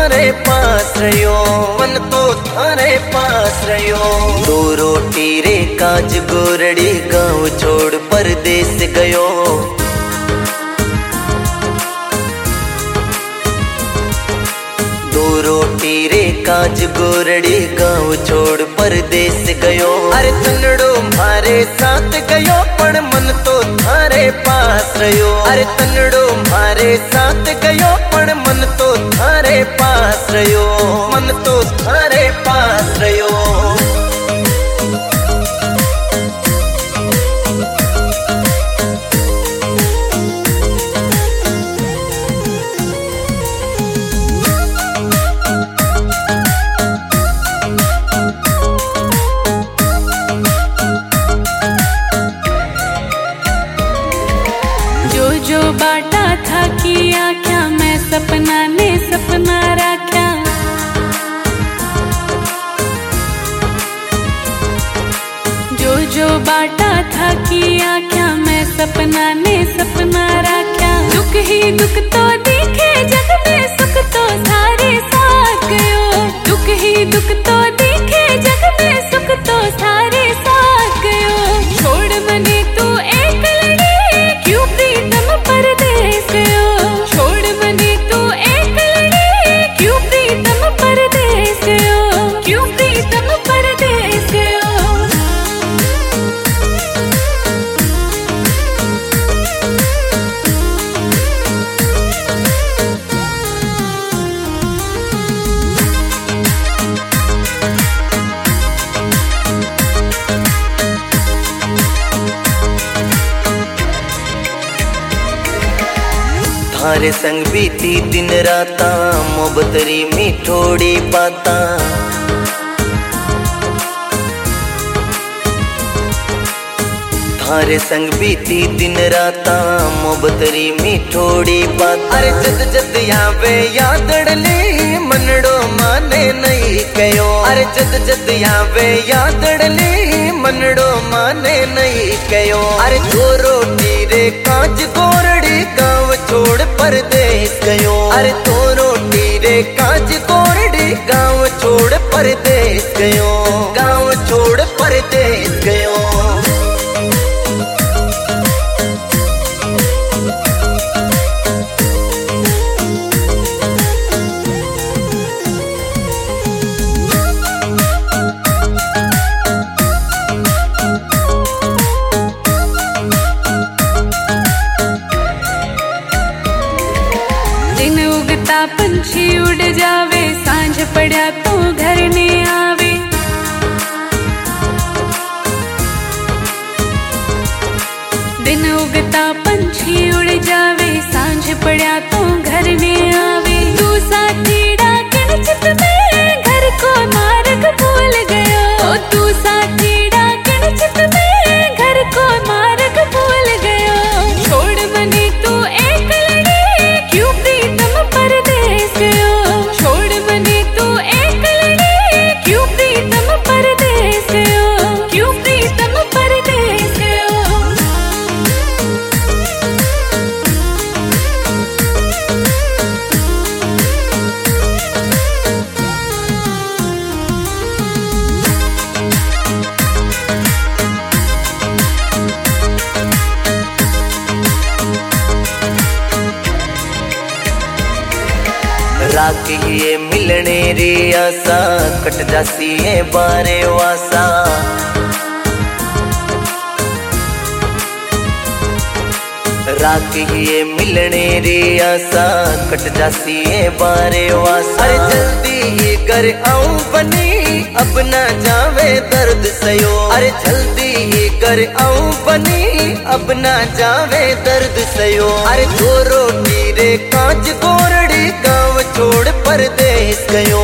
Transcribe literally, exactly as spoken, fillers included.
थारे पास रहो, मन तो थारे पास रहो। दो रोटी रे काज गोरड़ी गाँव छोड़ परदेस गयो। दो रोटी रे काज गोरड़ी गाँव छोड़ परदेस गयो। अरे तनड़ो मारे साथ गयो पण मन तो थारे पास रहो। अरे तनड़ो मारे साथ गयो पण मन तो थारे पास रहो, मन तो थारे पास रहो। जो जो बाटा था किया क्या, मैं सपना ने सपना रखा। जो जो बाटा था किया क्या, मैं सपना ने सपना रखा। दुख ही दुख तो दिखे जग में, सुख तो सारे साथ गयो। दुख ही दुख तो दिखे जग में, सुख तो सारे साथ गयो। छोड़ मने तू एक लड़ी, क्यों प्रीतम परदेस गयो। छोड़ मने तू एक लड़ी, क्यों प्रीतम परदेस गयो। क्यों प्रीतम परदेस गयो। थारे संग बीती दिन राता, मोहब्बतरी मिठोड़ी बाता। थारे संग बीती दिन राता, मोहब्बतरी मिठोड़ी बात। अरे जद जद यावे यादड़ली, मनड़ो माने नहीं कयो। अरे जद जद यावे यादड़ली, मनड़ो माने नहीं कयो। अरे दो रोटी रे कांच गोरड़ी गाँव छोड़ परदेस गयो। अरे दो रोटी रे कांच गोरड़ी गाँव छोड़ परदेस गयो। गाँव छोड़ परदेस गयो। दिन उगता पंछी उड़ जावे, सांझ पड़ा तो घर ने आवे। दिन उगता पंछी उड़ जावे, सांझ पड़ा तो घर ने आवे। तू साथीड़ा किन चित में, घर को मार्ग भूल गयो। तू साथीड़ा किन चित में, घर को मार्ग भूल गयो। छोड़ मने तू एक लड़ी, क्यों प्रीतम परदेस गयो। छोड़ मने तू एक लड़ी, क्यों प्रीतम परदेस गयो। क्यों प्रीतम परदेस गयो। राख ये मिलने रे आसा, कट जासी है बारे वासा। राख ये मिलने रे आसा, कट जासी है बारे वासा। अरे जल्दी ही घर आऊं बनी, अब ना जावे दर्द सयो। अरे जल्दी ही घर आऊं बनी, अब ना जावे दर्द सयो। अरे दो रोटी रे कांच गोरड़ी गाँव छोड़ परदेस गयो।